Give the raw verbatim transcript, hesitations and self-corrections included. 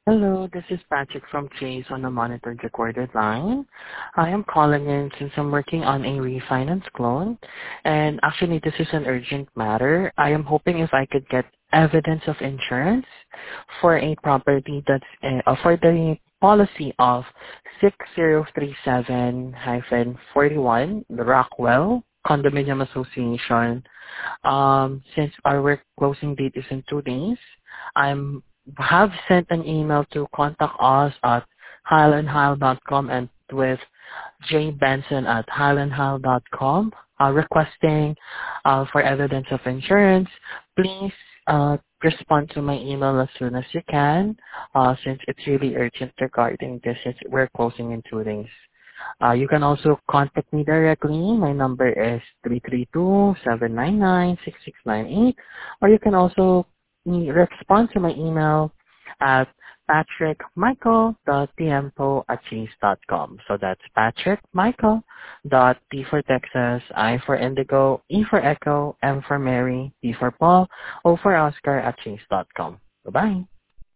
Hello, this is Patrick from Chase on the monitored recorded line. I am calling in since I'm working on a refinance loan, and actually this is an urgent matter. I am hoping if I could get evidence of insurance for a property that's uh, for the policy of six zero three seven forty-one, the Rockwell Condominium Association. Um, since our work closing date is in two days, I'm have sent an email to contact us at highland hile dot com and with J Benson at highland hile dot com uh, requesting uh, for evidence of insurance. Please uh, respond to my email as soon as you can, uh, since it's really urgent regarding this. Since we're closing in two days. Uh, you can also contact me directly. My number is three three two, seven nine nine, six six nine eight, or you can also e- respond to my email at patrickmichael.tiempo at chase dot com. So that's patrickmichael dot T for Texas, I for Indigo, E for Echo, M for Mary, P for Paul, O for Oscar at chase dot com. Bye-bye.